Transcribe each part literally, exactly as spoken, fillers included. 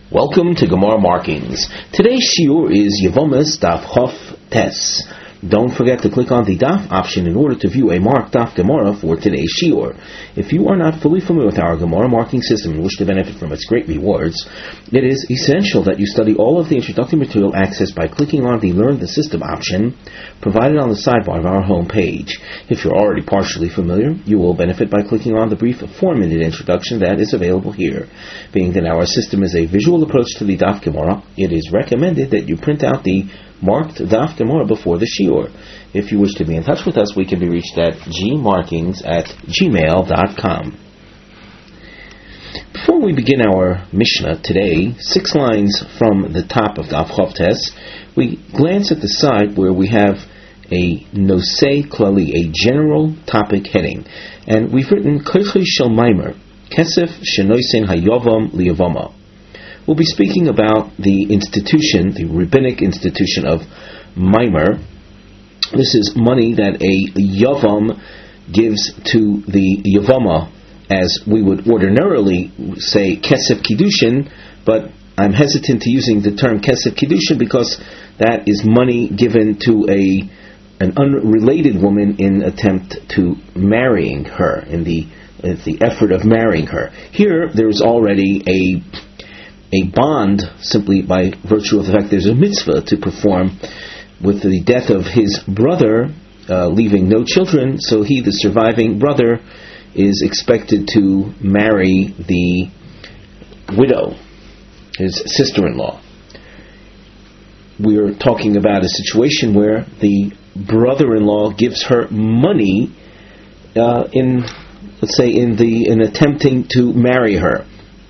Welcome to Gemara Markings. Today's shiur is Yevomis Daf Chof Tes. Don't forget to click on the Daf option in order to view a marked Daf Gemara for today's shiur. If you are not fully familiar with our Gemara marking system and wish to benefit from its great rewards, it is essential that you study all of the introductory material accessed by clicking on the Learn the System option provided on the sidebar of our home page. If you're already partially familiar, you will benefit by clicking on the brief four-minute introduction that is available here. Being that our system is a visual approach to the Daf Gemara, it is recommended that you print out the marked Daf Gemara before the shiur. If you wish to be in touch with us, we can be reached at gmarkings at gmail dot com. Before we begin our Mishnah today, six lines from the top of Daf Chof Tes, we glance at the side where we have a Nosei Klali, a general topic heading, and we've written Koichi Shel Maimer, Kesef Shenoisen Hayovam Liyavama. We'll be speaking about the institution, the rabbinic institution of Maimer. This is money that a Yavam gives to the Yavama, as we would ordinarily say Kesef Kiddushin, but I'm hesitant to using the term Kesef Kiddushin because that is money given to a an unrelated woman in attempt to marrying her, in the, in the effort of marrying her. Here, there's already a a bond simply by virtue of the fact there's a mitzvah to perform with the death of his brother, uh, leaving no children, so he, the surviving brother, is expected to marry the widow, his sister-in-law. We're talking about a situation where the brother-in-law gives her money uh, in, let's say, in the in attempting to marry her.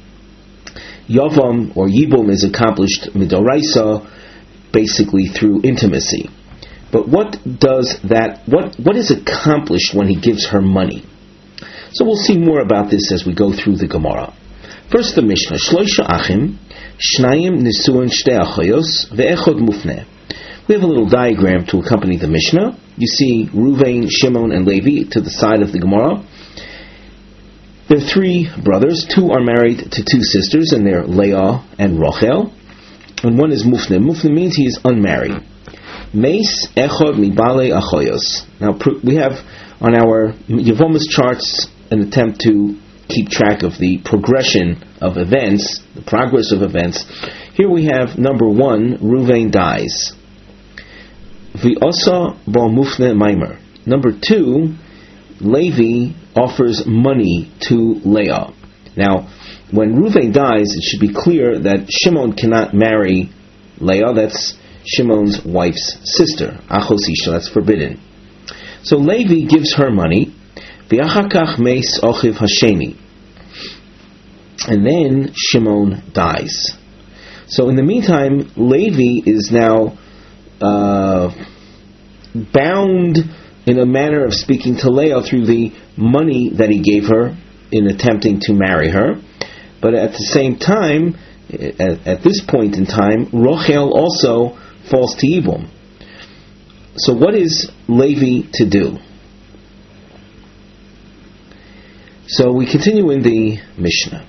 Yavam or Yibum is accomplished midoraisa, basically through intimacy. But what does that? What what is accomplished when he gives her money? So we'll see more about this as we go through the Gemara. First, the Mishnah: Shloisha achim, shnayim nisuin shtei achoyos ve'echod mufneh. We have a little diagram to accompany the Mishnah. You see Ruvain, Shimon, and Levi to the side of the Gemara. There are three brothers. Two are married to two sisters, and they're Leah and Rachel. And one is Mufne. Mufne means he is unmarried. Meis echod mibale achoyos. Now we have on our Yevomis charts an attempt to keep track of the progression of events, the progress of events. Here we have number one, Ruvain dies. V'osa bo Mufne maimer. Number two, Levi offers money to Leah. Now, when Ruvain dies, it should be clear that Shimon cannot marry Leah. That's Shimon's wife's sister. Achos isha, that's forbidden. So Levi gives her money. V'achakach meis ochiv hasheni. And then Shimon dies. So in the meantime, Levi is now uh, bound in a manner of speaking to Leah through the money that he gave her in attempting to marry her. But at the same time, at, at this point in time, Rachel also falls to Yibum. So what is Levi to do? So we continue in the Mishnah.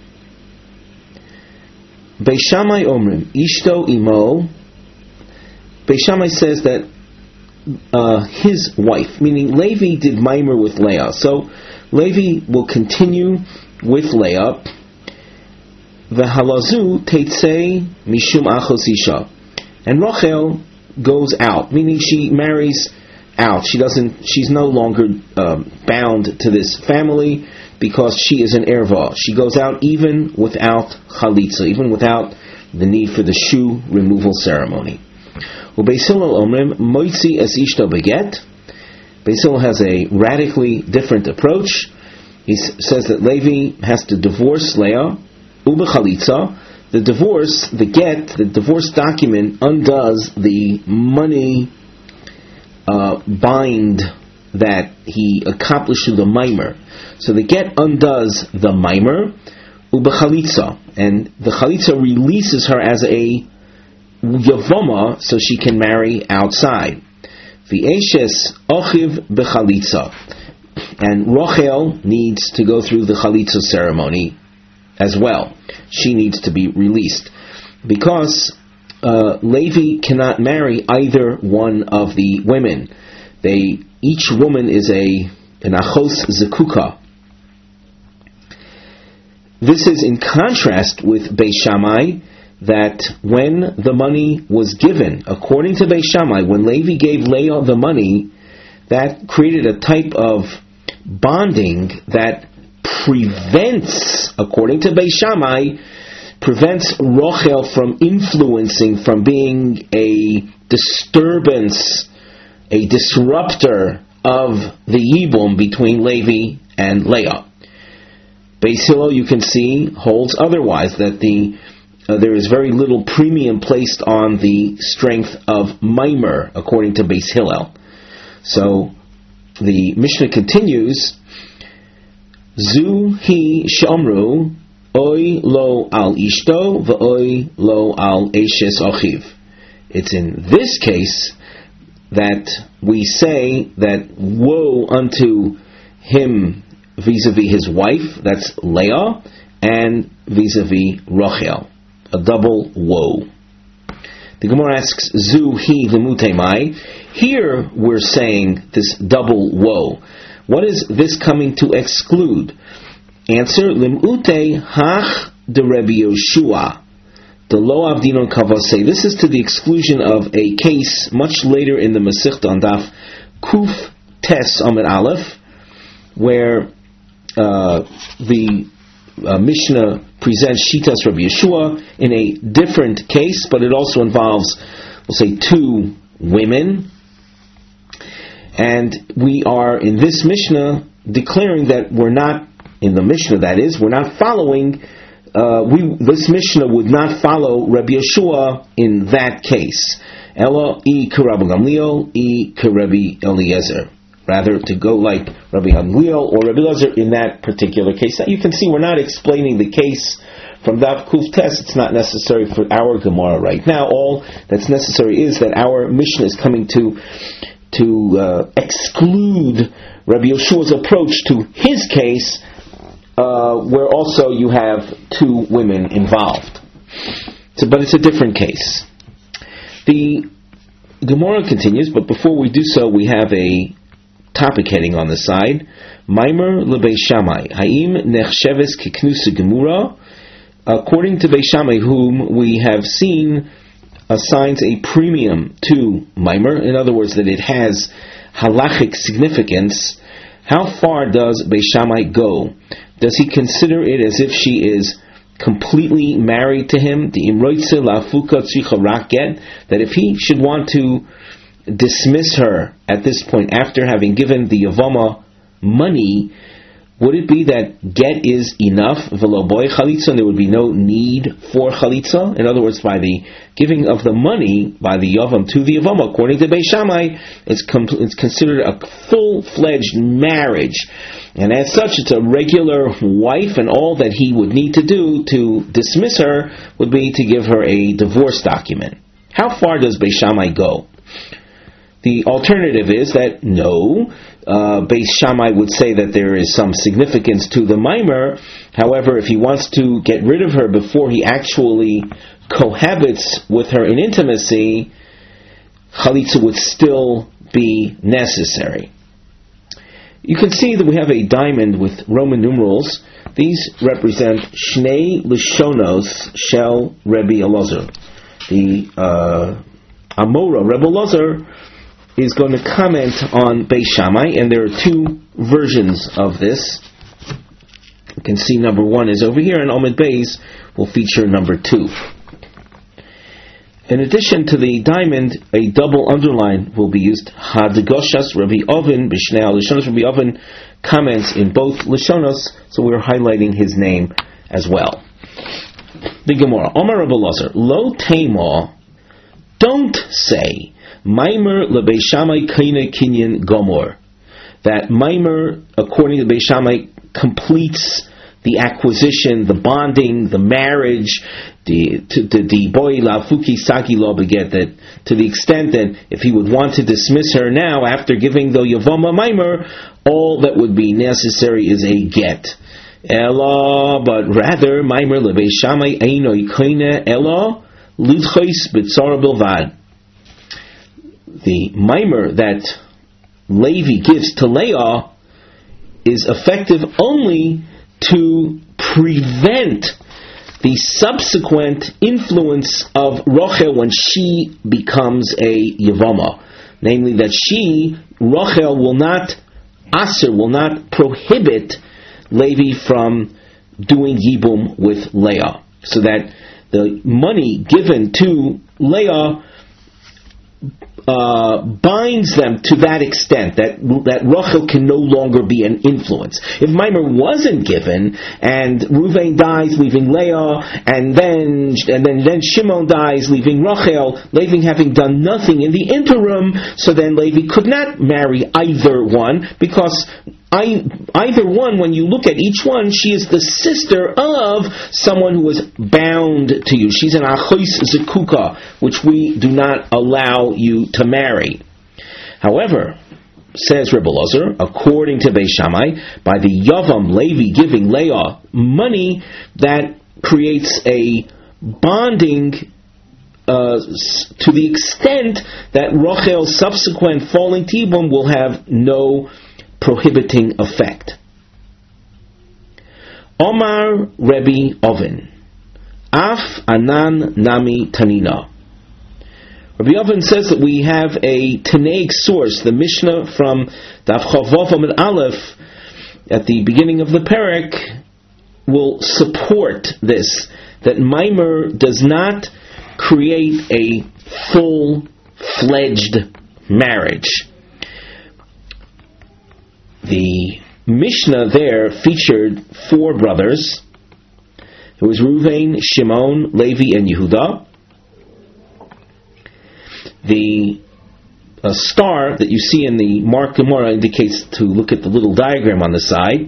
Beis Shammai Omrim, Ishto Imo. Beis Shammai says that Uh, his wife, meaning Levi did Maimer with Leah. So Levi will continue with Leah. V'halazu teitzei mishum achos isha. And Rachel goes out, meaning she marries out. She doesn't. She's no longer um, bound to this family because she is an erva. She goes out even without chalitza, even without the need for the shoe removal ceremony. Beis Hillel omrim moitzi es ishto beget. Beis Hillel has a radically different approach. He s- says that Levi has to divorce Leah. Ubechalitza, the divorce, the get, the divorce document undoes the money uh, bind that he accomplished through the Maimer. So the get undoes the Maimer. Ubechalitza, and the chalitza releases her as a Yavama, so she can marry outside. V'eshes ochiv bechalitza, and Rachel needs to go through the chalitza ceremony. as well. She needs to be released. Because uh, Levi cannot marry either one of the women. They Each woman is a an achos zekuka. This is in contrast with Beis Shammai, that when the money was given, according to Beis Shammai, when Levi gave Leah the money, that created a type of bonding that prevents, according to Beis Shammai, prevents Rochel from influencing, from being a disturbance, a disruptor of the Yibum between Levi and Leah. Beis Hillel, you can see, holds otherwise, that the uh, there is very little premium placed on the strength of Maimer, according to Beis Hillel. So the Mishnah continues, Zu hi shomru oy lo al ishto v'oy lo al eshes achiv. It's in this case that we say that woe unto him vis-a-vis his wife, that's Leah, and vis-a-vis Rachel, a double woe. The Gemara asks, Zu hi v'mutemai. Here we're saying this double woe. What is this coming to exclude? Answer, Limute hach de Rebbe Yoshua. The lo avdinon kavasei. This is to the exclusion of a case much later in the Masechta on Daf Kuf Tes Amid Aleph, where uh, the uh, Mishnah presents Shitas Rabbi Yeshua in a different case, but it also involves, we'll say, two women. And we are in this Mishnah declaring that we're not, in the Mishnah that is, we're not following, uh, we this Mishnah would not follow Rabbi Yeshua in that case. Ella i Rabbi Gamliel i Rabbi Eliezer. Rather, to go like Rabbi Gamliel or Rabbi Eliezer in that particular case. Now you can see we're not explaining the case from Daf Kuf Tes. It's not necessary for our Gemara right now. All that's necessary is that our Mishnah is coming to to uh, exclude Rabbi Yeshua's approach to his case, uh, where also you have two women involved. So, but it's a different case. The Gemara continues, but before we do so, we have a topic heading on the side. Maimer leBeis Shammai. Haim nechsheves kiknusa gemura. According to Beis Shammai, whom we have seen assigns a premium to Maimer, in other words, that it has halachic significance, how far does Beis Shammai go? Does he consider it as if she is completely married to him? The imroitze lafuka tzricha rak get, that if he should want to dismiss her at this point after having given the Yavama money, would it be that get is enough, velo boy chalitza, and there would be no need for chalitza? In other words, by the giving of the money by the Yavam to the Yavama, according to Beis Shammai, it's, com- it's considered a full-fledged marriage. And as such, it's a regular wife, and all that he would need to do to dismiss her would be to give her a divorce document. How far does Beis Shammai go? The alternative is that no, uh, Beis Shammai would say that there is some significance to the Maimer. However, if he wants to get rid of her before he actually cohabits with her in intimacy, chalitza would still be necessary. You can see that we have a diamond with Roman numerals. These represent Shnei Lishonos Shel Rebbe Elazar. The uh, Amora, Rebbe Elazar, is going to comment on Beis Shammai, and there are two versions of this. You can see number one is over here, and Omid Beis will feature number two. In addition to the diamond, a double underline will be used. Hadgoshas Rabbi Oven B'Shnei Lishonos. Rabbi Oven comments in both Lishonos, so we're highlighting his name as well. The Gemara, Omar Rebbe Elazar, Lo Teima, don't say Maimer leBeis Shammai kaina kinyan gomor, that Maimer, according to Beis Shammai, completes the acquisition, the bonding, the marriage, the the boy lafuki saki lo beget, that to the extent that if he would want to dismiss her now after giving the Yavama Maimer, all that would be necessary is a get. Ella, but rather, Maimer lebeis Shammai einoi koine ella lidchos b'tzara bilvad. The Maimer that Levi gives to Leah is effective only to prevent the subsequent influence of Rachel when she becomes a Yavama. Namely, that she, Rachel, will not, Aser, will not prohibit Levi from doing Yibum with Leah. So that the money given to Leah Uh, binds them to that extent that that Rachel can no longer be an influence. If Maimer wasn't given and Reuven dies leaving Leah, and then and then, then Shimon dies leaving Rachel, Levi having done nothing in the interim, so then Levi could not marry either one, because I, either one, when you look at each one, she is the sister of someone who is bound to you. She's an Achos Zekuka, which we do not allow you to marry. However, says Rebbe Elazar, according to Beis Shammai, by the Yavam Levi giving Leah money, that creates a bonding uh, to the extent that Rachel's subsequent falling Tibum will have no prohibiting effect. Omar Rebbe Oven, Af Anan Nami Tanina. Rabbi Oven says that we have a Tanaic source, the Mishnah from Daf Chavav Amud Aleph at the beginning of the Perek will support this, that Maimer does not create a full-fledged marriage. The Mishnah there featured four brothers. It was Reuven, Shimon, Levi, and Yehuda. The uh, star that you see in the Mark Gemara indicates to look at the little diagram on the side.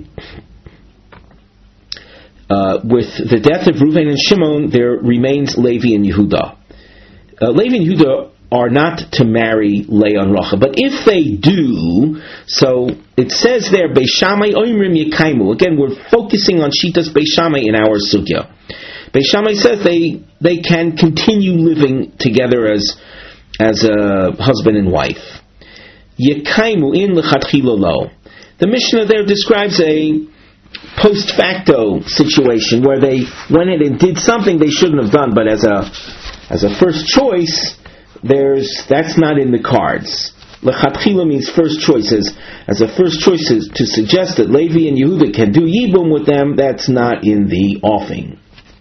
Uh, with the death of Reuven and Shimon, there remains Levi and Yehuda. Uh, Levi and Yehuda are not to marry Leah and Rachel, but if they do, so it says there, Beis Shammai oimrim yekaimu. Again, we're focusing on Shitas Beis Shammai in our sugya. Beis Shammai says they they can continue living together as as a husband and wife. Yekaimu in lechatchila lo. The Mishnah there describes a post facto situation where they went in and did something they shouldn't have done, but as a as a first choice, there's that's not in the cards. Lechatchila means first choices. As a first choice is to suggest that Levi and Yehuda can do Yibum with them, that's not in the offing.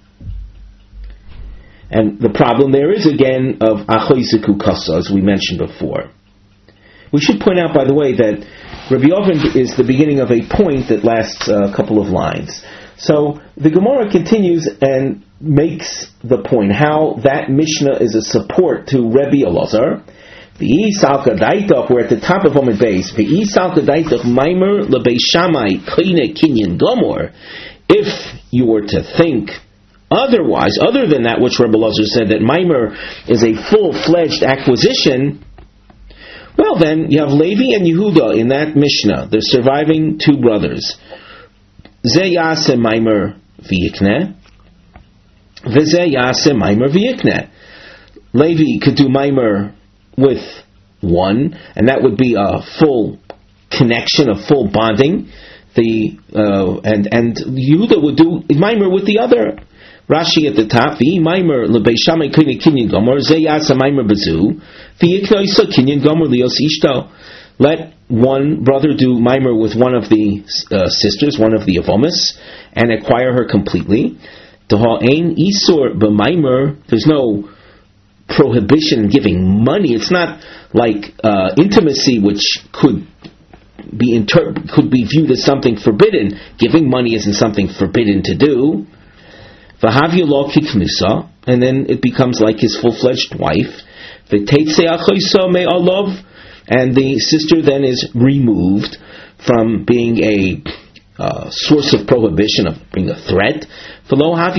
And the problem there is again of Achoiziku Kasa, as we mentioned before. We should point out, by the way, that Rabbi Oven is the beginning of a point that lasts a couple of lines. So the Gemara continues and makes the point how that Mishnah is a support to Rebbe Elazar. V'yisalka daitach, we're at the top of Amud Beis. V'yisalka daitach maimer lebeis Shammai kine kinyan gomor. If you were to think otherwise, other than that which Rebbe Elazar said, that maimer is a full-fledged acquisition, well then, you have Levi and Yehuda in that Mishnah, the surviving two brothers. Ze yaseh maimer v'yikneh, v'ze yaseh maimer v'yikneh. Levi could do maimer with one, and that would be a full connection, a full bonding. The uh, and and Yehuda would do maimer with the other. Rashi at the top, v'i maimer lebeis Shammai kine kinyan gomor, ze yaseh maimer bezu, v'yikneh isa kinyan gomor lios ishto. Let one brother do maimer with one of the uh, sisters, one of the Avomis, and acquire her completely. Ein isur b'maimer. There's no prohibition in giving money. It's not like uh, intimacy, which could be inter- could be viewed as something forbidden. Giving money isn't something forbidden to do. V'havya lo kiknusa, and then it becomes like his full-fledged wife. V'teitze achoisa me'alov, and the sister then is removed from being a uh, source of prohibition, of being a threat. And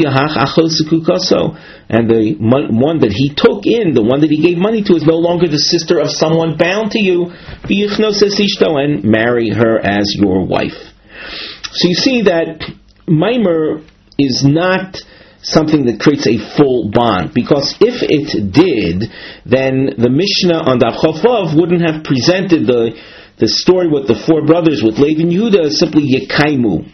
the one that he took in, the one that he gave money to, is no longer the sister of someone bound to you. And marry her as your wife. So you see that Maimer is not something that creates a full bond, because if it did, then the Mishnah on Daf Chof Vav wouldn't have presented the the story with the four brothers with Levi and Yehuda as simply Yekaimu,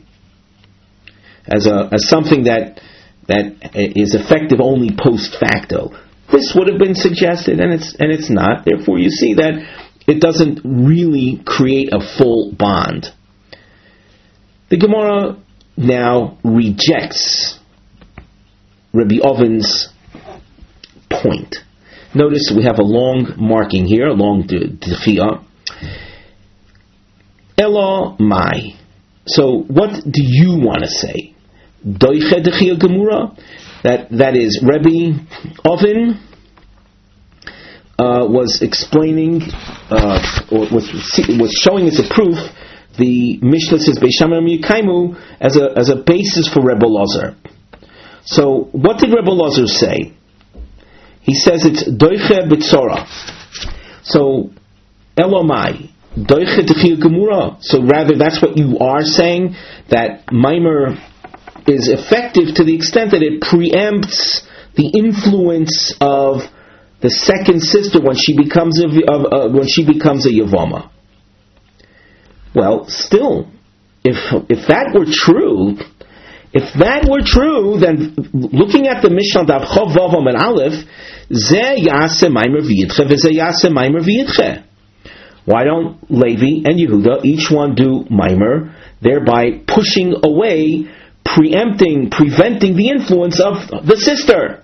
as a as something that that is effective only post facto. This would have been suggested, and it's and it's not. Therefore, you see that it doesn't really create a full bond. The Gemara now rejects Rabbi Oven's point. Notice we have a long marking here, a long d'chiyah. Elo mai. So what do you want to say? Doiche d'chiyah gemura? That that is, Rabbi Oven uh, was explaining, uh, or was was showing as a proof the Mishnah says Beis Shammai Yekaimu as a as a basis for Rebbe Elazar. So what did Rebbe Elazar say? He says it's doiche b'tzora. So elomai doiche d'chiyah gemura. So rather, that's what you are saying, that Maimer is effective to the extent that it preempts the influence of the second sister when she becomes a of, uh, when she becomes a yavama. Well, still, if if that were true, if that were true, then looking at the Mishnah Daf Chof Vav and Aleph, Ze Yase Maimer V'Yitche V'Ze Yase Maimer V'Yitche. Why don't Levi and Yehuda each one do Maimer, thereby pushing away, preempting, preventing the influence of the sister?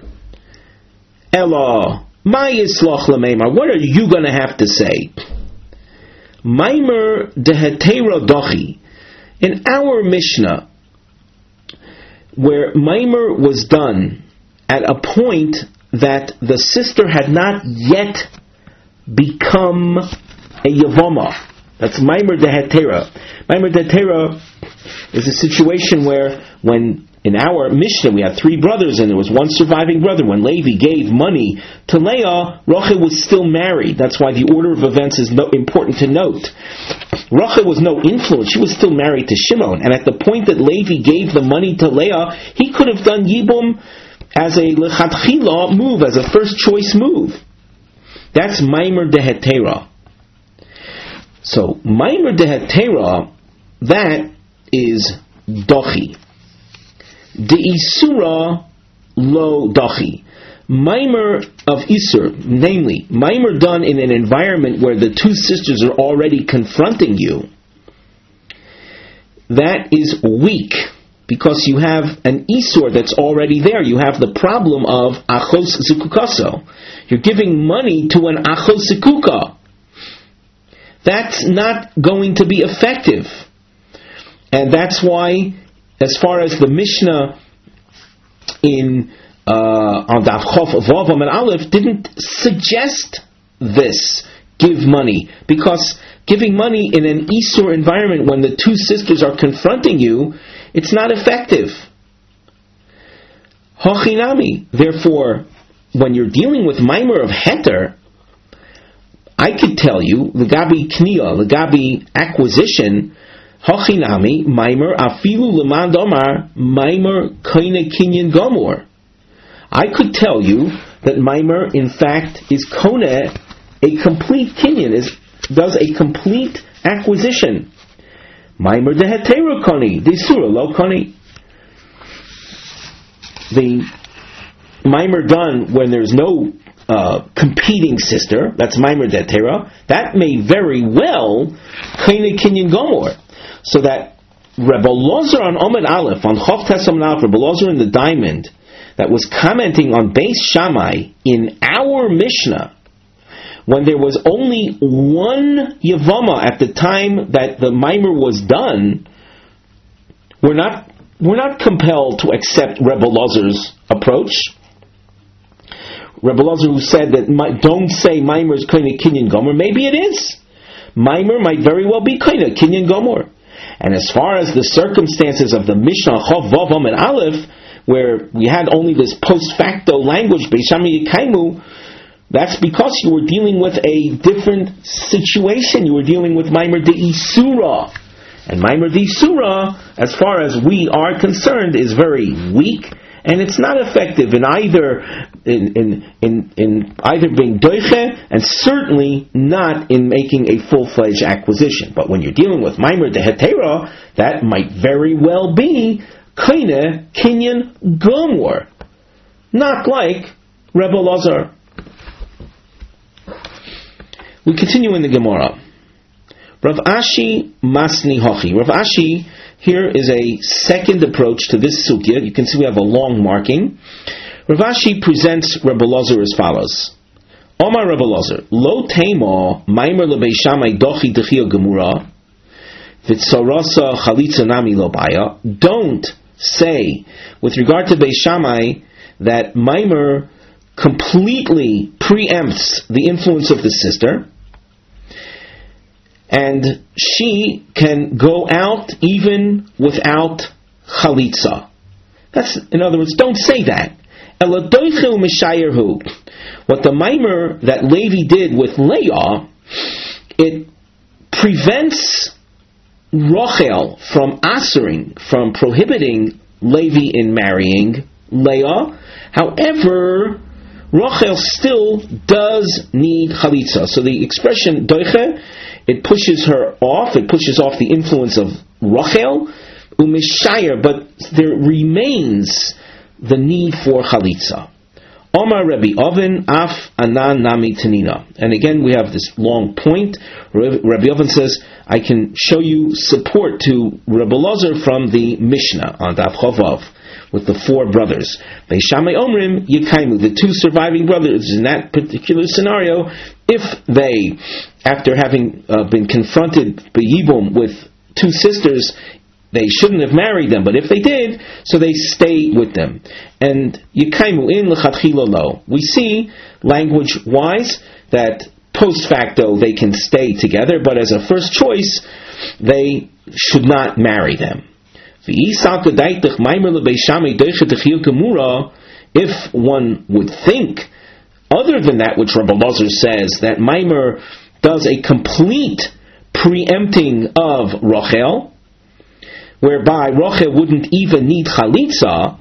Elo, Ma Yislach L'Meimar. What are you going to have to say? Maimer dehetera dochi. In our Mishnah, where Maimer was done at a point that the sister had not yet become a Yavama. That's Maimer dehetera. Maimer dehetera is a situation where, when in our Mishnah we had three brothers and there was one surviving brother, when Levi gave money to Leah, Rachel was still married. That's why the order of events is no, important to note. Rachel was no influence. She was still married to Shimon. And at the point that Levi gave the money to Leah, he could have done Yibum as a lechatchila move, as a first choice move. That's Maimer dehetera. So, Maimer dehetera, that is dochi. De'isura lo dochi. Maimer of Isur, namely, Maimer done in an environment where the two sisters are already confronting you, that is weak, because you have an Isur that's already there. You have the problem of Achos Zikukaso. You're giving money to an Achos Zikuka. That's not going to be effective. And that's why, as far as the Mishnah in uh, on Daf Chof Vav and Aleph didn't suggest this, give money, because giving money in an Isur environment when the two sisters are confronting you, it's not effective. Hochinami. Therefore, when you're dealing with Maimer of Heter, I could tell you, Legabi Kniya, Legabi acquisition, Hochinami, Maimer, Afilu Leman Domar, Maimer Koine Kinyan Gomor. I could tell you that Maimer, in fact, is Kone, a complete Kinyan, is, does a complete acquisition. Maimer de Hetero Koni, de Surah Lo Koni. The Maimer done when there's no uh, competing sister, that's Maimer de Hetero, that may very well Koine Kinyan Gomor. So that Rebbe Elazar on Omed Aleph, on Chof Tes Omed Aleph, Rebbe Elazar in the Diamond, that was commenting on Beis Shammai in our Mishnah, when there was only one Yavama at the time that the Maimer was done, we're not we're not compelled to accept Rebbe Elazar's approach. Rebbe Elazar, who said that don't say Maimer is Koine Kinyan Gomer, maybe it is. Maimer might very well be Koine Kinyan Gomer. And as far as the circumstances of the Mishnah Chof Vav and Aleph, where we had only this post facto language, Beis Shammai Yekaimu, that's because you were dealing with a different situation. You were dealing with Maimer de Isura. And Maimer di Surah, as far as we are concerned, is very weak, and it's not effective in either in in in, in either being doiche, and certainly not in making a full-fledged acquisition. But when you're dealing with Maimer de Hetera, that might very well be Kaine Kinyan Gomor, not like Rebbe Lazar. We continue in the Gemara. Rav Ashi Masni Hochi. Rav Ashi here is a second approach to this sugya. You can see we have a long marking. Rav Ashi presents Rebbe Lazar as follows. Omar Rebbe Lazar, Lo Teimo Maimer LeBeishamai Dochi Dechia Gemura V'Tzarasa Chalitza Nami Lo Baya. Don't say, with regard to Beishamai, that Maimer completely preempts the influence of the sister, and she can go out even without chalitza. That's, in other words, don't say that. What the Maimer that Levi did with Leah, it prevents Rachel from asering, from prohibiting Levi in marrying Leah. However, Rachel still does need chalitza. So the expression doiche, it pushes her off, it pushes off the influence of Rachel, umishayer, but there remains the need for chalitza. Omar Rabbi Oven af anan nami tanina. And again we have this long point. Rabbi Oven says, I can show you support to Rebbe Lazar from the Mishnah on Daf Chovav, with the four brothers. Beishamai Omrim Yekaimu, the two surviving brothers in that particular scenario, if they, after having uh, been confronted B'Yibum with two sisters, they shouldn't have married them, but if they did, so they stay with them. And Yekaimu in L'chatchila lo. We see, language-wise, that post facto they can stay together, but as a first choice, they should not marry them. If one would think, other than that which Rebbe Lazar says, that Maimer does a complete preempting of Rachel, whereby Rachel wouldn't even need chalitza,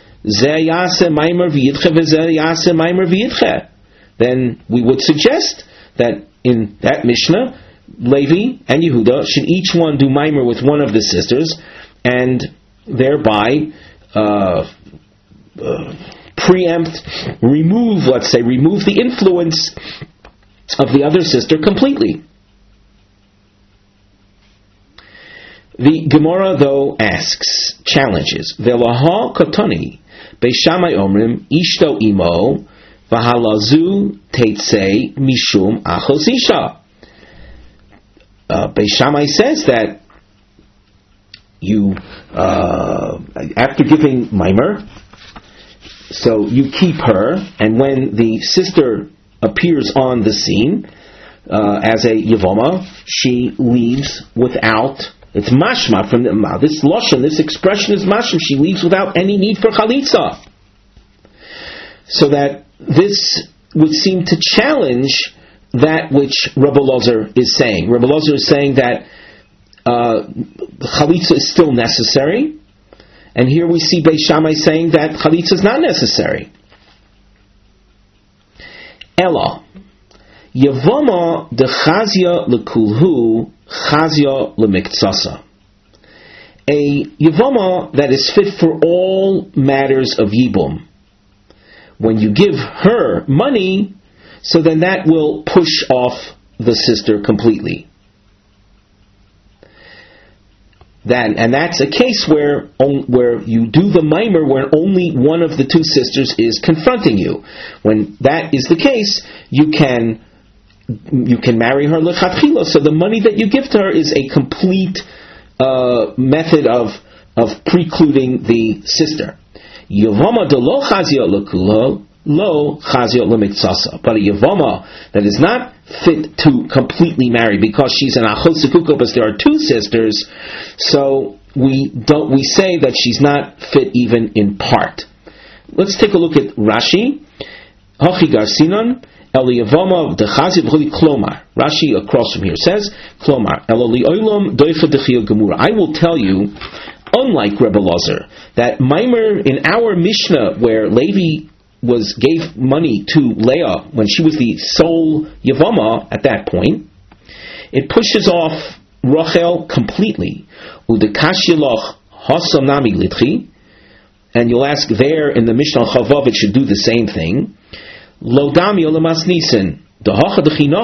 then we would suggest that in that Mishnah, Levi and Yehuda should each one do Maimer with one of the sisters, and thereby uh, uh, preempt, remove, let's say, remove the influence of the other sister completely. The Gemara, though, asks, challenges, Velaha katani, Beishamai omrim, ishto imo, v'halazu teitzei mishum achos isha. Uh, Beishamai says that you, uh, after giving Maimer, so you keep her, and when the sister appears on the scene uh, as a Yevoma, she leaves without. It's mashma from the, this lashon, this expression is mashma. She leaves without any need for chalitza. So that this would seem to challenge that which Rebbe Lazar is saying. Rebbe Lazar is saying that uh, chalitza is still necessary, and here we see Beis Shammai saying that chalitza is not necessary. Ella Yevoma de chazia lekulhu chazia lemiktsasa. A Yevoma that is fit for all matters of Yibum. When you give her money, so then that will push off the sister completely. That, and that's a case where where you do the Maimer where only one of the two sisters is confronting you. When that is the case, you can you can marry her lechatchila. So the money that you give to her is a complete uh, method of of precluding the sister. Yevama de lo chazia lekulo lo chazia lemiktsasa. But a Yevama that is not fit to completely marry because she's an achos sekuko, but there are two sisters, so we don't we say that she's not fit even in part. Let's take a look at Rashi. Hochi garsinon Eliyavama dechazi v'choli klomar. Rashi across from here says, klomar, eloli oilam doicha dechia gemura. I will tell you, unlike Rebbe Lazar, that Maimer in our Mishnah, where Levi was gave money to Leah when she was the sole Yavama at that point, it pushes off Rachel completely. Udekashilach hasam nami litchi, and you'll ask there in the Mishnah Chavav it should do the same thing. Lo dami olamas nisan. In our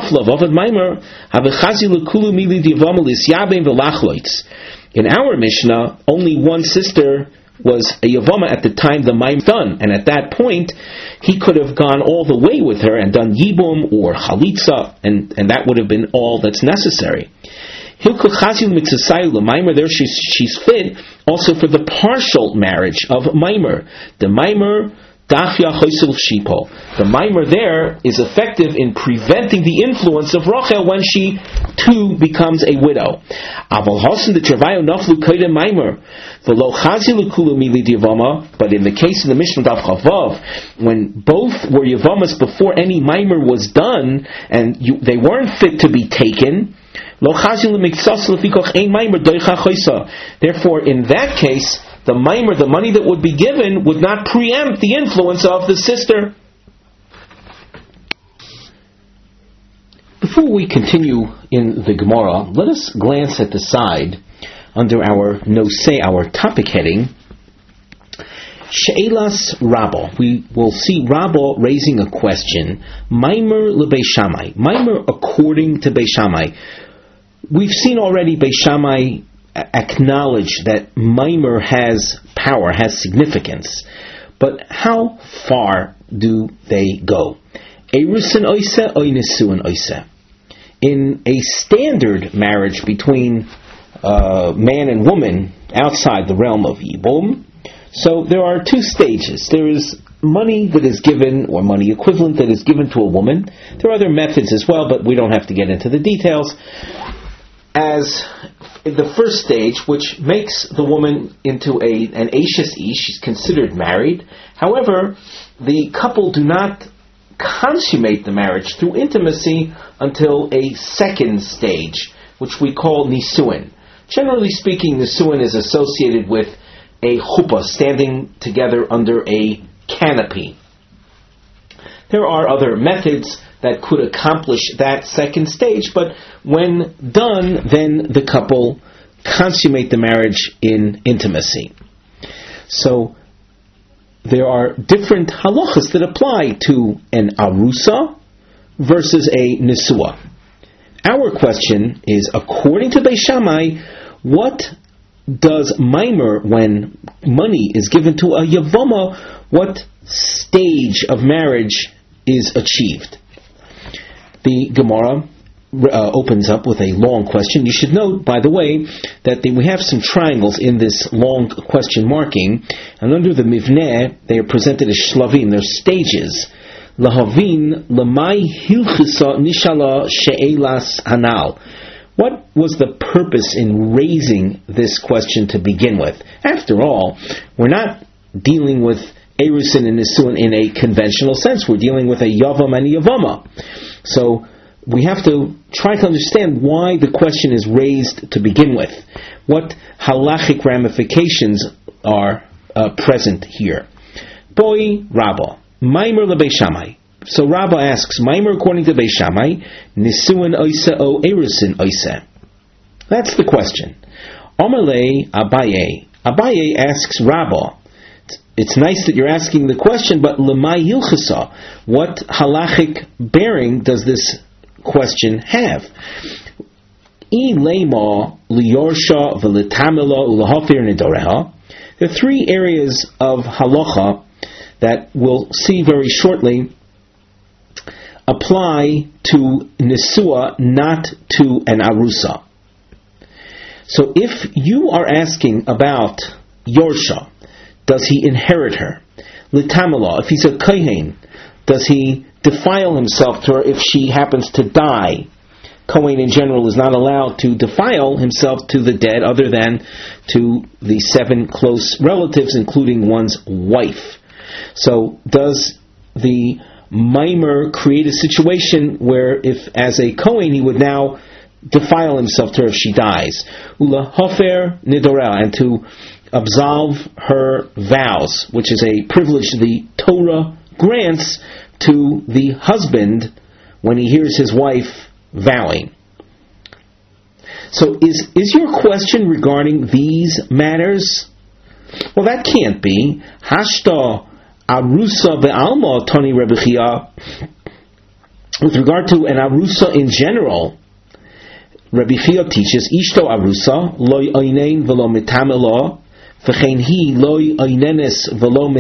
Mishnah, only one sister was a Yavama at the time the Maim done, and at that point he could have gone all the way with her and done Yibum or Chalitza, and, and that would have been all that's necessary. There she's, she's fit also for the partial marriage of Maimer. The Maimer Dachya Chosul Shipo. The Maimer there is effective in preventing the influence of Rachel when she too becomes a widow. Aval Hasan the Travayo Naflu Kaida Maimer. V'lo Chazilu Kulu Mili Yavama. But in the case of the Mishnah Daf Chavav, when both were Yavamas before any Maimer was done, and you, they weren't fit to be taken, Therefore, in that case, the Maimer, the money that would be given, would not preempt the influence of the sister. Before we continue in the Gemara, let us glance at the side under our Nosei, our topic heading, She'elas Rabba. We will see Rabba raising a question. Maimer leBei Shammai. Maimer according to Beis Shammai. We've seen already Beis Shammai acknowledge that Maimer has power, has significance. But how far do they go? Erusin oise oy nesuin oise. In a standard marriage between uh, man and woman outside the realm of Yibum, so there are two stages. There is money that is given, or money equivalent that is given to a woman. There are other methods as well, but we don't have to get into the details. As in the first stage, which makes the woman into a an Eishes Ish, she's considered married. However, the couple do not consummate the marriage through intimacy until a second stage, which we call Nisuin. Generally speaking, Nisuin is associated with a chuppah, standing together under a canopy. There are other methods that could accomplish that second stage, but when done, then the couple consummate the marriage in intimacy. So there are different halachas that apply to an arusa versus a nesua. Our question is, according to Beis Shammai, what does Maimer, when money is given to a Yavama, what stage of marriage is achieved? The Gemara uh, opens up with a long question. You should note, by the way, that the, we have some triangles in this long question marking, and under the Mivneh, they are presented as shlavim, they're stages. Lahavin lamai hilchisa nishala she'elas hanal. What was the purpose in raising this question to begin with? After all, we're not dealing with Erusin and Nisuin in a conventional sense. We're dealing with a Yavam and a Yavama. So we have to try to understand why the question is raised to begin with. What halachic ramifications are uh, present here? Boi Rabba. Maimer leBei Shammai. So Rabba asks, Maimer according to Beis Shammai, Nisuin oise o Erusin oise. That's the question. Omalei Abaye. Abaye asks Rabba, it's nice that you're asking the question, but lemai hilchasa, what halachic bearing does this question have? I lema liyorsha v'litamila ulahafir nidoreha. There are three areas of halacha that we'll see very shortly apply to nesua, not to an arusa. So if you are asking about yorsha, does he inherit her? Litamala, if he's a kohen, does he defile himself to her if she happens to die? Kohen in general is not allowed to defile himself to the dead other than to the seven close relatives, including one's wife. So does the Maimer create a situation where, if as a Kohen, he would now defile himself to her if she dies. Ula hofer nidorah, and to absolve her vows, which is a privilege the Torah grants to the husband when he hears his wife vowing. So is is your question regarding these matters? Well, that can't be. Hashta arusa be'alma tani Rebbe Chia. With regard to an arusa in general, Rebbe Chia teaches ishto arusa loy oinein velo mitamelo v'chein hi loy oinenes velo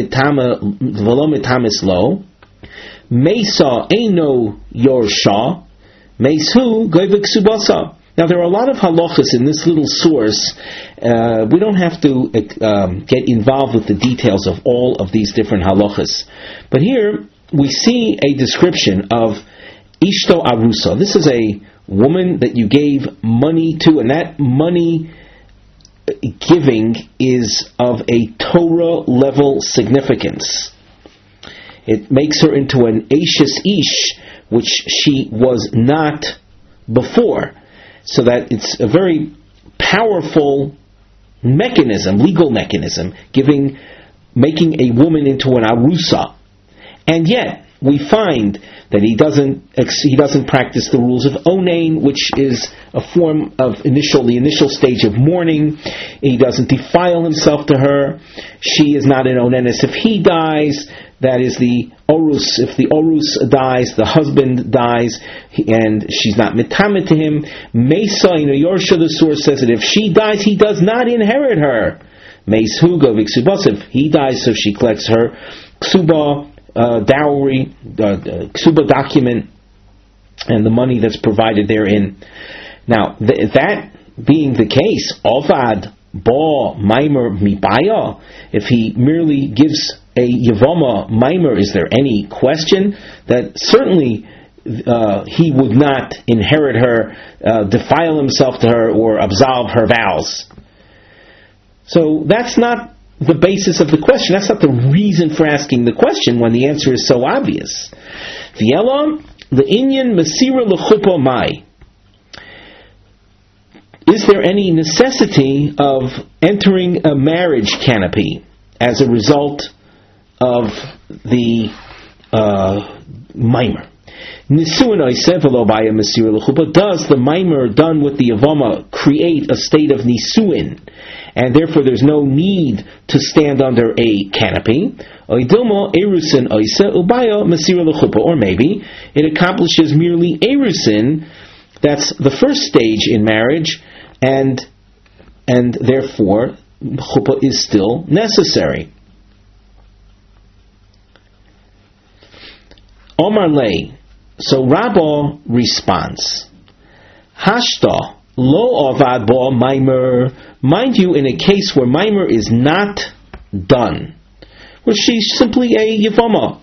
mitames lo mesa eino yorsha mesu goivik subasa. Now, there are a lot of halachas in this little source. Uh, we don't have to um, get involved with the details of all of these different halachas. But here, we see a description of Ishto Arusa. This is a woman that you gave money to, and that money giving is of a Torah-level significance. It makes her into an Ashes Ish, which she was not before. So that it's a very powerful mechanism, legal mechanism, giving, making a woman into an arusa. And yet, we find that he doesn't he doesn't practice the rules of onain, which is a form of initial the initial stage of mourning. He doesn't defile himself to her. She is not an onenes if he dies. That is the orus. If the orus dies, the husband dies, and she's not mitamet to him. Mesa in Yorsha, the source says that if she dies, he does not inherit her. Meis hugo v'ksubas. If he dies, so she collects her ksuba uh, dowry, uh, ksuba document, and the money that's provided therein. Now, th- that being the case, Ovad ba maimer mibaya. If he merely gives a Yavama Maimer, is there any question that certainly uh, he would not inherit her, uh, defile himself to her, or absolve her vows? So that's not the basis of the question. That's not the reason for asking the question when the answer is so obvious. V'yela le'inyan masira l'chupa mai. Is there any necessity of entering a marriage canopy as a result of the uh, mimer? Nisuin oiseh v'lo baya masira l'chupa. Does the mimer done with the avama create a state of nisuin, and therefore there's no need to stand under a canopy? Oidilmo erusin oiseh ubaya masira l'chupa. Or maybe it accomplishes merely erusin. That's the first stage in marriage, and and therefore chuppah is still necessary. Omar Lei. So Rabbah responds, Hashta lo avad bo maimer. Mind you, in a case where maimer is not done, where she's simply a yavama.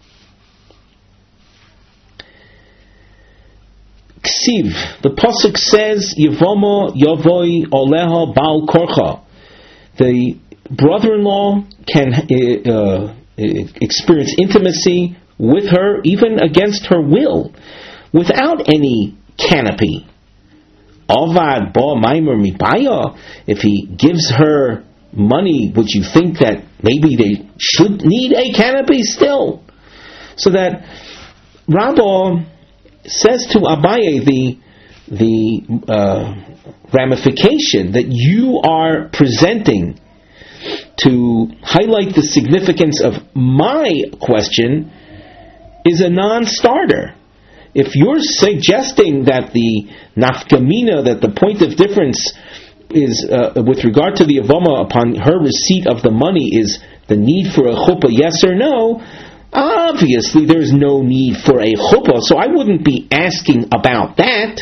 Ksiv, the pasuk says, Yavama yavoi oleha bal korcha. The brother-in-law can uh, uh, experience intimacy with her, even against her will, without any canopy. Avad ba maimer mibaya. If he gives her money, would you think that maybe they should need a canopy still? So that Rabbah says to Abaye the the uh, ramification that you are presenting to highlight the significance of my question is a non-starter. If you're suggesting that the nafkamina, that the point of difference is uh, with regard to the avama upon her receipt of the money is the need for a chuppah, yes or no, obviously there's no need for a chuppah, so I wouldn't be asking about that.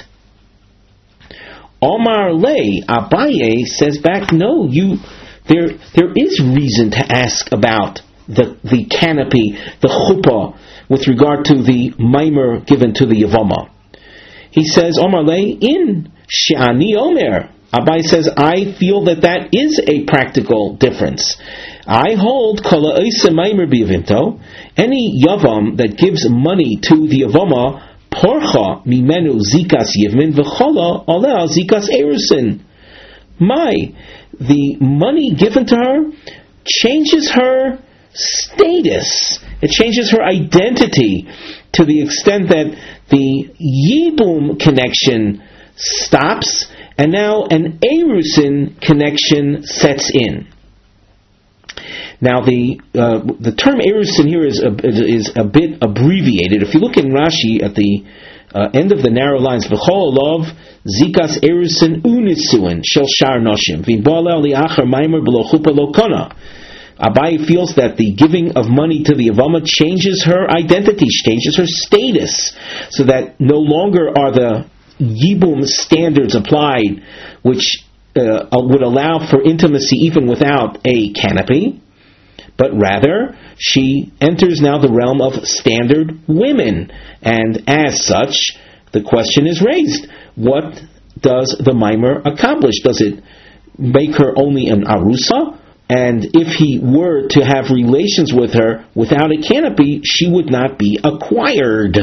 Omar Lei, Abaye says back, no, you there there is reason to ask about the the canopy, the chuppah, with regard to the maimer given to the yavama. He says, Omar Lei, in Shani Omer, Abai says, I feel that that is a practical difference. I hold kala oisa maimer biyavimto, any yavam that gives money to the yavama, porcha mimenu zikas yivmin v'chola alea zikas erusin. My, the money given to her changes her status. It changes her identity to the extent that the yibum connection stops, and now an erusin connection sets in. Now, the uh, the term erusin here is a, is a bit abbreviated. If you look in Rashi at the uh, end of the narrow lines, v'chol olav zikas erusin unisuin shel shar noshim v'bolel liachar maimer b'lo chupa lo kona. Abai feels that the giving of money to the Yavama changes her identity, changes her status, so that no longer are the Yibum standards applied, which uh, would allow for intimacy even without a canopy, but rather she enters now the realm of standard women, and as such, the question is raised: what does the Maimer accomplish? Does it make her only an Arusa? And if he were to have relations with her without a canopy, she would not be acquired.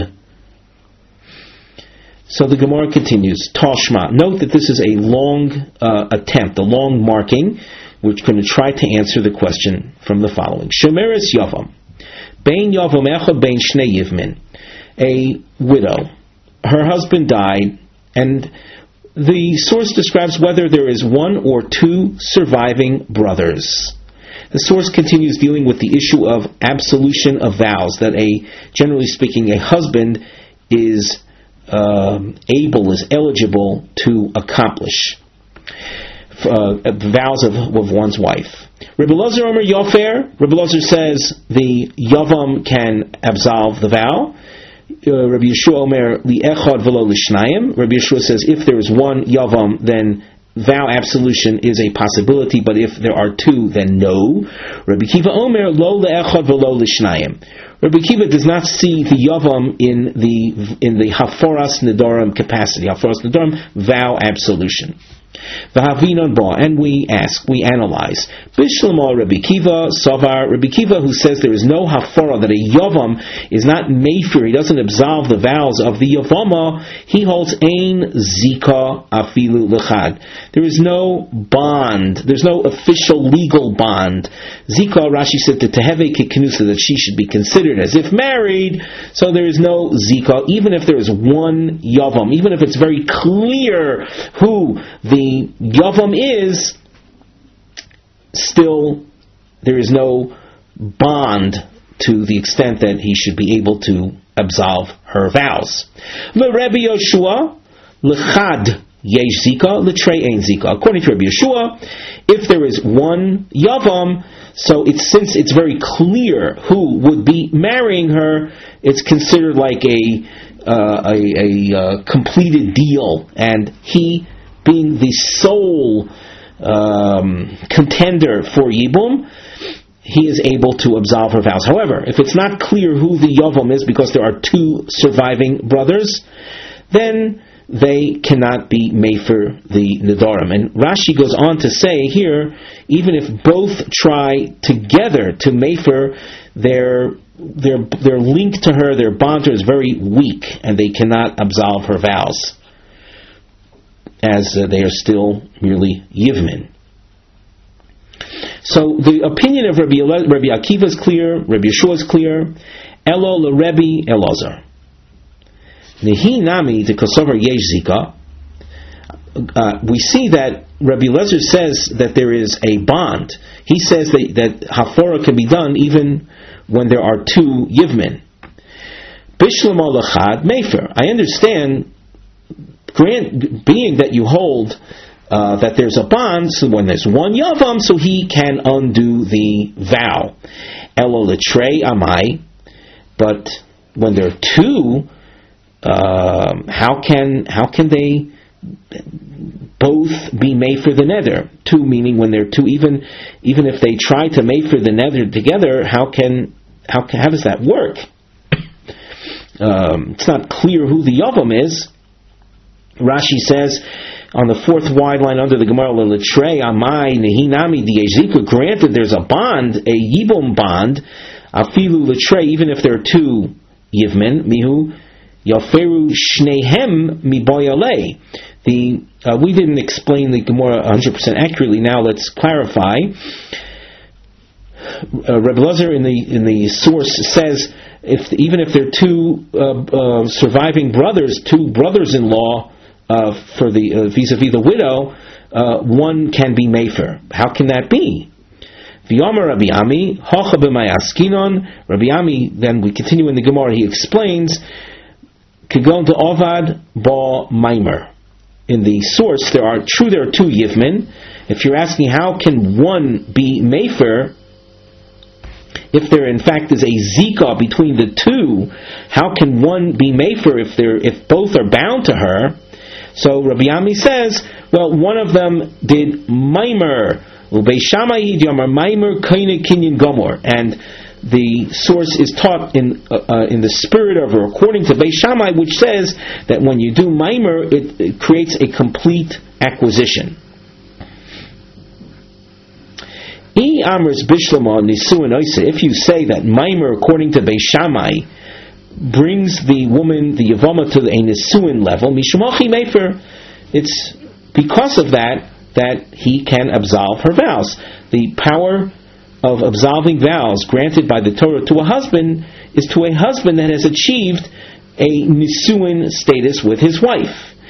So the Gemara continues, Tashma. Note that this is a long uh, attempt, a long marking. We're going to try to answer the question from the following. Shemeres Yavam. Bein Yavam Echad Bein Shnei Yivmin. A widow. Her husband died, and the source describes whether there is one or two surviving brothers. The source continues dealing with the issue of absolution of vows, that a, generally speaking, a husband is um, able, is eligible to accomplish uh, vows of, of one's wife. Rebbe Elazar Omer Yofer. Rebbe Elazar says the Yavam can absolve the vow. Uh, Rabbi Yeshua Omer li echad v'lo l'shnayim. Rabbi Yeshua says if there is one yavam, then vow absolution is a possibility, but if there are two, then no. Rabbi Kiva Omer lo le'echad v'lo l'shnayim. Rabbi Kiva does not see the yavam in the in the haforas nedarim capacity. Haforas nedarim, vow absolution. And we ask, we analyze. Bishlama Rabbi Kiva, Savar, Rabbi Kiva, who says there is no hafara, that a yavam is not mefer, he doesn't absolve the vows of the yavama, he holds ein zika afilu lechad. There is no bond, there's no official legal bond. Zika, Rashi said, to teheve kiknusa, that she should be considered as if married, so there is no zika, even if there is one yavam, even if it's very clear who the Yavam is, still there is no bond to the extent that he should be able to absolve her vows. Le Rabbi Yoshua, lechad yesh zika, letrei ein zika. According to Rabbi Yoshua, if there is one Yavam, so it's, since it's very clear who would be marrying her, it's considered like a uh, a, a uh, completed deal, and he, being the sole um, contender for Yibum, he is able to absolve her vows. However, if it's not clear who the Yavam is because there are two surviving brothers, then they cannot be mefer the Nedarim. And Rashi goes on to say here, even if both try together to mefer, their their their link to her, their bond to her is very weak, and they cannot absolve her vows, as uh, they are still merely yivmin. So the opinion of Rabbi, Ele- Rabbi Akiva is clear, Rabbi Yeshua is clear, Elo le Rabbi Elazar. Nehi nami de kosover yesh zika. We see that Rabbi Elazar says that there is a bond. He says that, that hafora can be done even when there are two yivmin. Bishlam al lachad mefer. I understand, Grant, being that you hold uh, that there's a bond, so when there's one yavam, so he can undo the vow. Elo letrei amai, but when there are two, uh, how can how can they both be made for the nether? Two meaning when there are two, even even if they try to make for the nether together, how can how how does that work? Um, it's not clear who the yavam is. Rashi says, on the fourth wide line under the Gemara, L'Trei Amai Nehinami Diezika, granted there's a bond, a Yibum bond, Afilu L'Trei, even if there are two Yivmen, Mihu, Yaferu Shnehem Miboyale. The uh, we didn't explain the Gemara one hundred percent accurately. Now let's clarify. Uh, Rebbe Lazar in the in the source says, if even if there are two uh, uh, surviving brothers, two brothers-in-law uh, for the uh, vis-a-vis the widow, uh, one can be mefer. How can that be? V'yomer Rabbi Ami, hocha b'mayaskinon. Rabbi Ami, then we continue in the Gemara, he explains, Kigon to Ovad ba Maimer. In the source, there are true there are two Yivmin. If you're asking how can one be Mefer, if there in fact is a Zika between the two, how can one be Mefer if they're if both are bound to her? So Rabbi Ami says, well, one of them did Maimer, Ubei Shamayid Yomar Maimer Kaina Kinyan Gomor, and the source is taught in uh, uh, in the spirit of, or according to Beis Shammai, which says that when you do Maimer, it, it creates a complete acquisition. If you say that Maimer, according to Beis Shammai, brings the woman, the Yavama, to a Nisuin level, Mishumachi Mefer, it's because of that that he can absolve her vows. The power of absolving vows granted by the Torah to a husband is to a husband that has achieved a Nisuin status with his wife.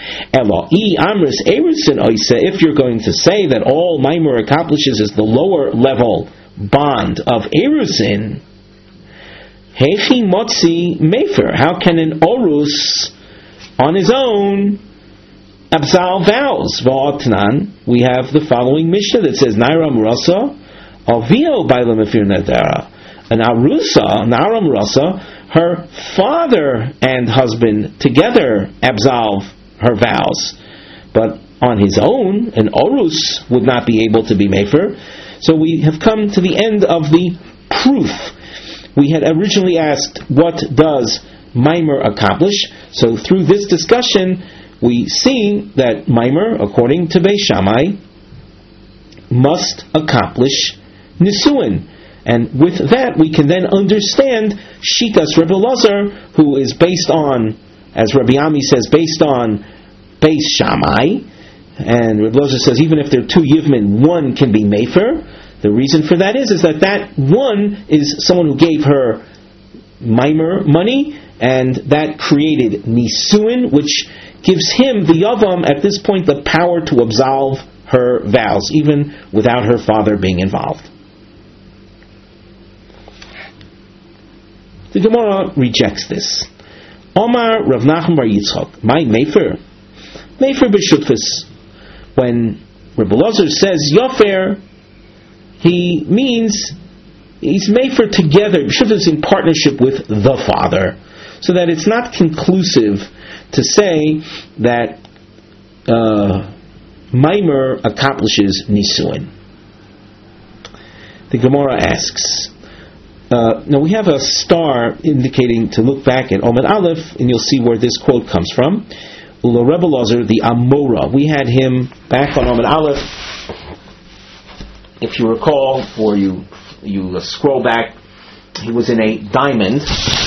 If you're going to say that all Maimer accomplishes is the lower level bond of Erusin, Hechi Motzi Mefer, how can an Orus on his own absolve vows? We have the following Mishnah that says, Naira Murasa Avio Bailam Efir Nadara. An Arusa, an Aram Rasa, her father and husband together absolve her vows. But on his own, an Orus would not be able to be Mefer. So we have come to the end of the proof. We had originally asked, what does Maimer accomplish? So through this discussion, we see that Maimer, according to Beis Shammai, must accomplish Nisuin. And with that, we can then understand Shitas Rebbe Lazar, who is based on, as Rabbi Ami says, based on Beis Shammai. And Rebbe Lazar says, even if there are two Yivmin, one can be Mefer. The reason for that is, is that that one is someone who gave her Maimer money, and that created Nisuin, which gives him, the Yavam, at this point, the power to absolve her vows, even without her father being involved. The Gemara rejects this. Omar Rav Nachman Bar Yitzchak, my Mefer, Mefer b'shutfus. When Rebbe Lazar says Yofer, he means he's Mefer together. B'shutfus in partnership with the father, so that it's not conclusive to say that uh, Maimer accomplishes Nisuin. The Gemara asks. Uh, now we have a star indicating to look back at Omid Aleph, and you'll see where this quote comes from. Ula Rebbe Lazar, the Amora. We had him back on Omid Aleph. If you recall, or you you uh, scroll back, he was in a diamond.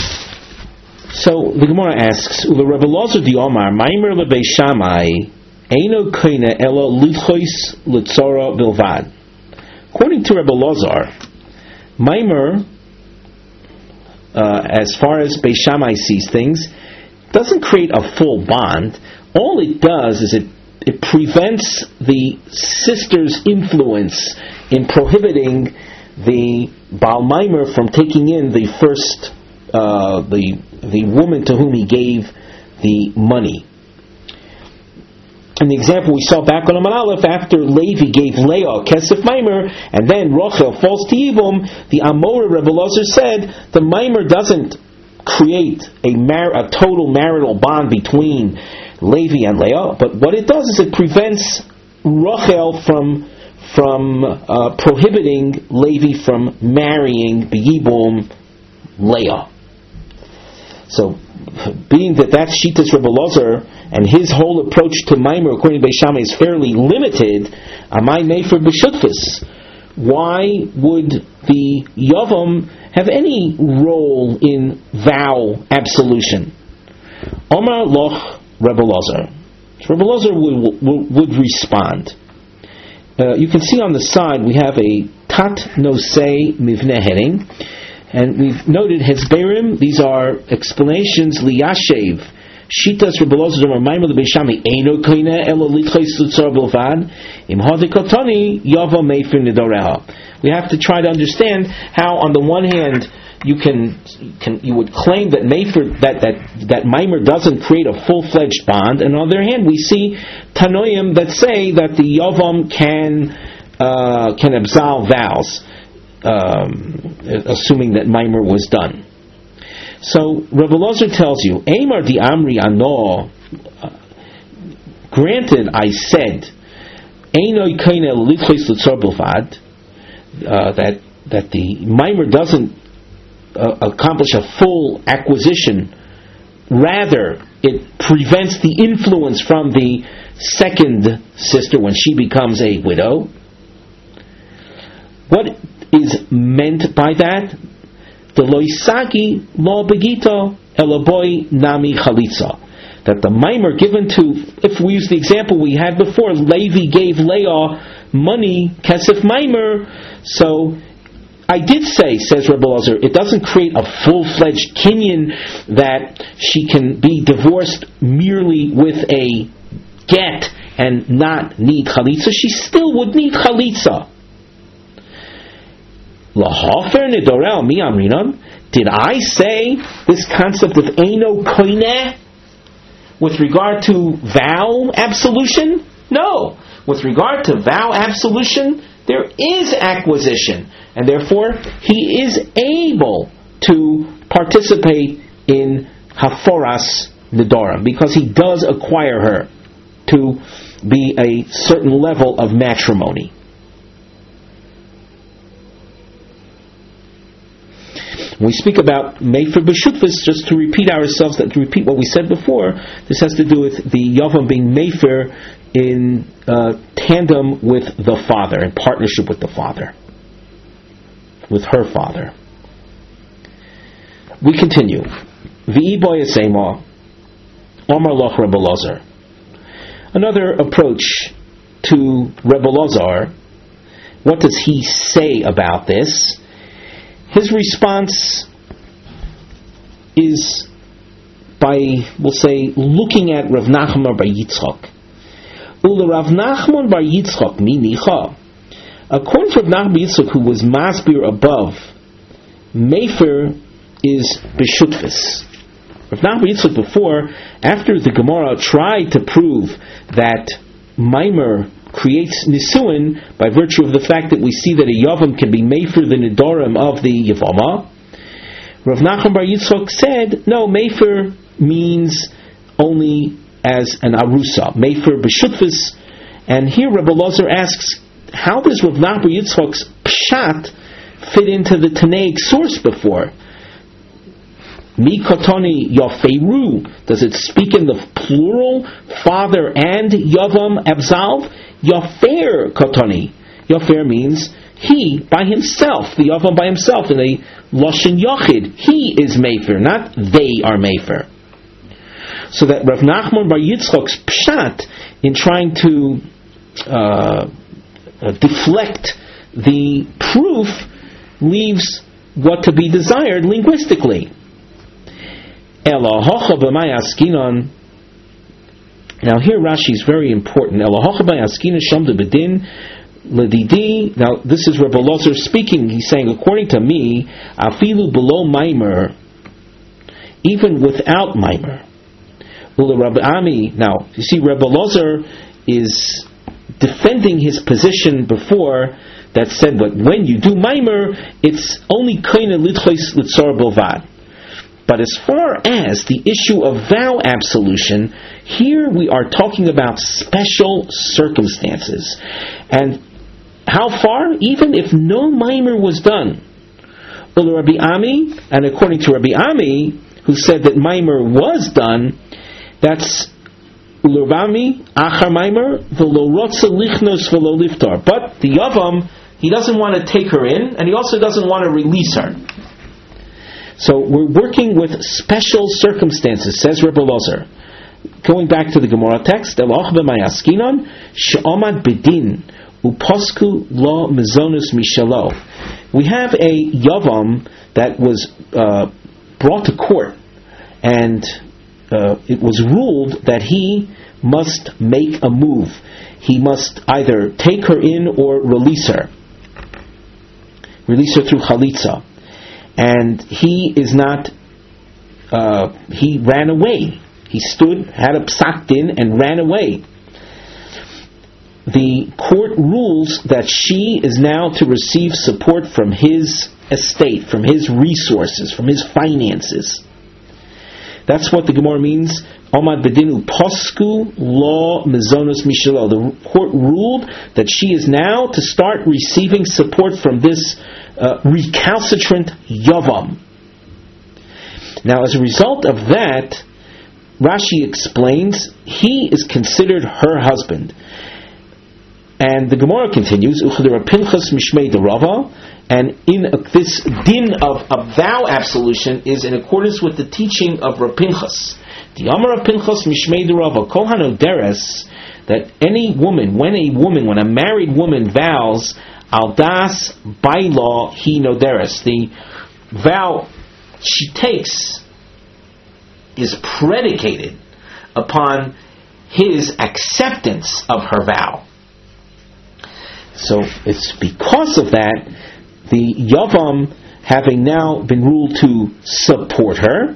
So the Gemara asks, Ula Rebbe Lazar the Omar, Maimer leBeis Shammai, Eino Koine Elo Lidchois Litzora Bilvad. According to Rebbe Lazar, Maimer, Uh, as far as Beis Shammai sees things, doesn't create a full bond. All it does is it it prevents the sister's influence in prohibiting the Baal Maimer from taking in the first uh, the the woman to whom he gave the money. In the example we saw back on Amar Aleph, after Levi gave Leah Kesef Maimer, and then Rochel falls to Yibum, the Amora Rebbe Lazar said the Maimer doesn't create a mar- a total marital bond between Levi and Leah, but what it does is it prevents Rochel from from uh, prohibiting Levi from marrying B'Yibum Leah. So, being that that's Shitas Rebbe Lazar, and his whole approach to Maimer, according to Beis Shammai, is fairly limited, Amai Mefer B'Shutfus. Why would the Yavam have any role in vow absolution? Omar Loch Rebbe Lazar. Rebbe Lazar would, would, would respond. Uh, you can see on the side we have a Tat Nosei Mivneh heading, and we've noted Hezberim. These are explanations liyashev shitas Rebbe Lazar Amar Maimer Beis Shammai eino koine elo litchos lutzar bilvad im hadikotani yava meifir nidoreha. We have to try to understand how, on the one hand, you can, can you would claim that meifir that that that Maimer doesn't create a full-fledged bond, and on the other hand, we see Tanoim that say that the yavam can uh, can absolve vows, um, assuming that Maimer was done. So Rebbe Lazar tells you, Eimar di Amri Ano, granted I said, Einoi Kaina Litchos Lutzar Bilvad, that that the Maimer doesn't uh, accomplish a full acquisition, rather it prevents the influence from the second sister when she becomes a widow. What is meant by that? The loisagi lo begito elaboi nami chalitza. That the Maimer given to, if we use the example we had before, Levi gave Leah money, kesef Maimer. So I did say, says Rebbe Lazar, it doesn't create a full-fledged kinyan that she can be divorced merely with a get and not need chalitza. She still would need chalitza. Lahafer nidorel mi amrinan. Did I say this concept of eino koine with regard to vow absolution? No. With regard to vow absolution, there is acquisition, and therefore he is able to participate in haforas nidoram because he does acquire her to be a certain level of matrimony. When we speak about Mefer B'Shutfus, just to repeat ourselves, that to repeat what we said before, this has to do with the Yavam being Mefer in uh, tandem with the father, in partnership with the father, with her father. We continue. V'i boy esema, Omar loch Rebbe Lazar. Another approach to Rebbe Lazar. What does he say about this? His response is by, we'll say, looking at Rav Nachman bar Yitzchak. Ula Rav Nachman bar Yitzchak minicha. According to Rav Nachman bar Yitzchak, who was masbir above, Mefer is b'shutfus. Rav Nachman bar Yitzchak before, after the Gemara tried to prove that Maimer creates nisuin by virtue of the fact that we see that a yavam can be mefer the nidorim of the yavama, Rav Nachman bar Yitzchak said, no, mefer means only as an arusa, mefer b'shutfus. And here Rebbe Lazar asks, how does Rav Nachman bar Yitzchak's pshat fit into the Tanaic source before? Mi kotoni yafeiru, does it speak in the plural, father and yavam absolve? Yafer kotoni. Yafer means he by himself, the yavam by himself, in a lashon yachid. He is mefer, not they are mefer. So that Rav Nachman bar Yitzchak's pshat in trying to uh, uh, deflect the proof leaves what to be desired linguistically. Elahocha b'may askinon. Now here Rashi is very important. Elahocha b'may askinon shamdu b'din ledidi. Now this is Rebbe Lazar speaking. He's saying, according to me, afilu below Maimer, even without Maimer. Ula Rabbi Ami. Now you see, Rebbe Lazar is defending his position before that said, but when you do Maimer, it's only kaina litchos litzar bilvad. But as far as the issue of vow absolution, here we are talking about special circumstances. And how far? Even if no Maimer was done. Ula Rabbi Ami, and according to Rabbi Ami, who said that Maimer was done, that's Ulurvami achar maimer v'lo rotza lichnos v'lo liftar. But the Yavam, he doesn't want to take her in, and he also doesn't want to release her. So we're working with special circumstances, says Rebbe Lozer. Going back to the Gemara text, Eloch b'mayaskinon she'omad bedin uposku lo mezonus mishalo. We have a Yavam that was uh, brought to court, and uh, it was ruled that he must make a move. He must either take her in or release her. Release her through chalitza. And he is not, uh, he ran away. He stood, had a psak din, and ran away. The court rules that she is now to receive support from his estate, from his resources, from his finances. That's what the Gemara means. Omad bedinu posku lo mezonos mishalo. The court ruled that she is now to start receiving support from this uh, recalcitrant Yavam. Now, as a result of that, Rashi explains he is considered her husband. And the Gemara continues, Uchadera Pinchas Mishmei de Rava, and in a, this din of a vow absolution is in accordance with the teaching of Rav Pinchas. The Amar of Pinchas Mishmei de Rava, Kol Hanoderes, that any woman, when a woman, when a married woman vows, Aldas Baila Hi Noderes, the vow she takes is predicated upon his acceptance of her vow. So it's because of that, the Yavam, having now been ruled to support her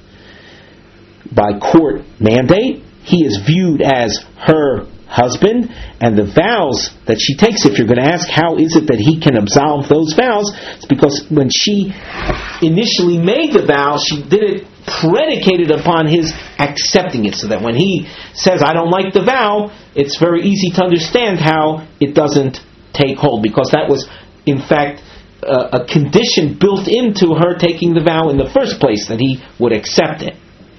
by court mandate, he is viewed as her husband, and the vows that she takes, if you're going to ask how is it that he can absolve those vows, it's because when she initially made the vow, she did it predicated upon his accepting it, so that when he says, I don't like the vow, it's very easy to understand how it doesn't take hold, because that was, in fact, uh, a condition built into her taking the vow in the first place, that he would accept it.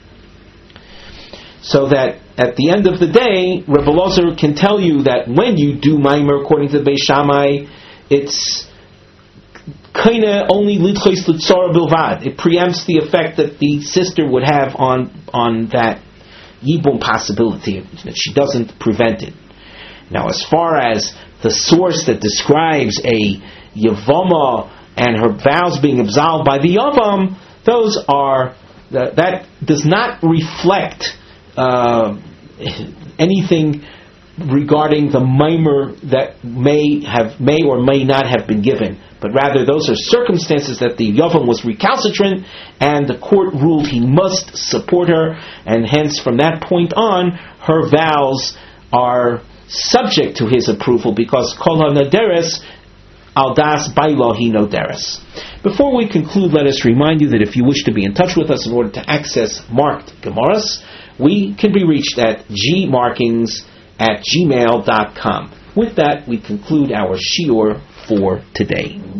So that at the end of the day, Rebbe Lozer can tell you that when you do Maimer according to the Beis Shammai, it's kinda only lidchos l'tzara bilvad. It preempts the effect that the sister would have on on that yibum possibility, that she doesn't prevent it. Now, as far as the source that describes a Yavama and her vows being absolved by the Yavam, those are that, that does not reflect uh, anything regarding the maimer that may have may or may not have been given, but rather those are circumstances that the Yavam was recalcitrant and the court ruled he must support her, and hence from that point on her vows are subject to his approval, because Kol HaNoderes Aldas Baila Hi Noderes. Before we conclude, let us remind you that if you wish to be in touch with us in order to access marked Gemaras, we can be reached at gmarkings at gmail dot com. With that, we conclude our shiur for today.